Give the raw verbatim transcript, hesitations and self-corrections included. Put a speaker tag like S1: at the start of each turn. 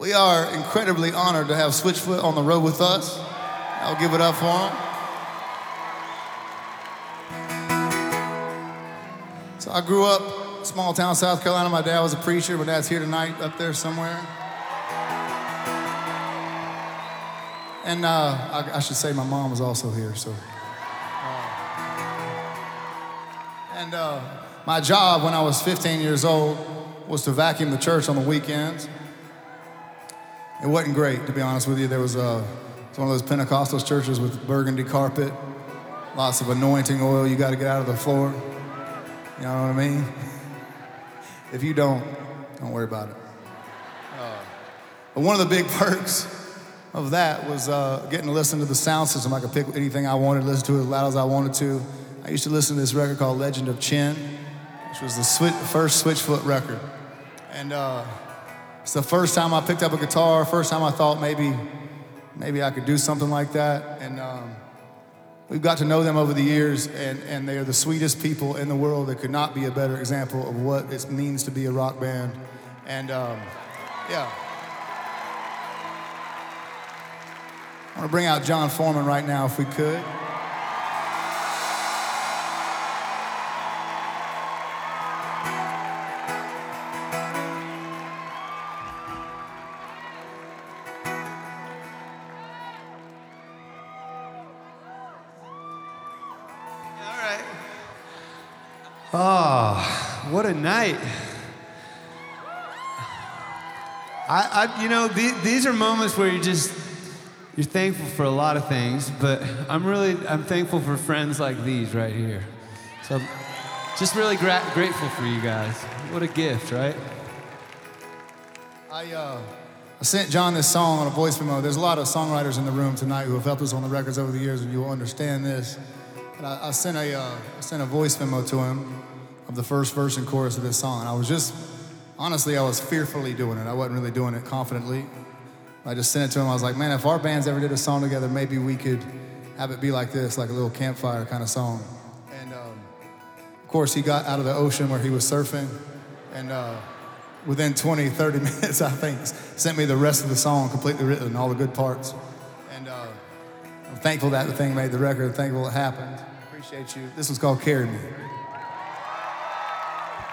S1: We are incredibly honored to have Switchfoot on the road with us. I'll give it up for them. So I grew up small town, South Carolina. My dad was a preacher. My dad's here tonight up there somewhere. And uh, I, I should say my mom was also here, so. Uh, and uh, my job when I was fifteen years old was to vacuum the church on the weekends. It wasn't great, to be honest with you. There was uh, one of those Pentecostal churches with burgundy carpet, lots of anointing oil you got to get out of the floor. You know what I mean? If you don't, don't worry about it. Uh, but one of the big perks of that was uh, getting to listen to the sound system. I could pick anything I wanted, listen to it as loud as I wanted to. I used to listen to this record called Legend of Chin, which was the switch, first Switchfoot record. And uh, it's the first time I picked up a guitar, first time I thought maybe, maybe I could do something like that. And um, we've got to know them over the years, and, and they are the sweetest people in the world. There could not be a better example of what it means to be a rock band. And um, yeah. I want to bring out Jon Foreman right now, if we could.
S2: All right. Oh, what a night. I, I you know, th- these are moments where you just, you're thankful for a lot of things, but I'm really, I'm thankful for friends like these right here. So just really gra- grateful for you guys. What a gift, right?
S1: I, uh, I sent John this song on a voice memo. There's a lot of songwriters in the room tonight who have helped us on the records over the years, and you'll understand this. But I, I, sent a, uh, I sent a voice memo to him of the first verse and chorus of this song, and I was just, honestly, I was fearfully doing it. I wasn't really doing it confidently. I just sent it to him. I was like, man, if our bands ever did a song together, maybe we could have it be like this, like a little campfire kind of song. And um, of course, he got out of the ocean where he was surfing, and uh, within twenty, thirty minutes, I think, sent me the rest of the song completely written, all the good parts. And uh, I'm thankful that the thing made the record, thankful it happened. Appreciate you. This one's called Carry Me.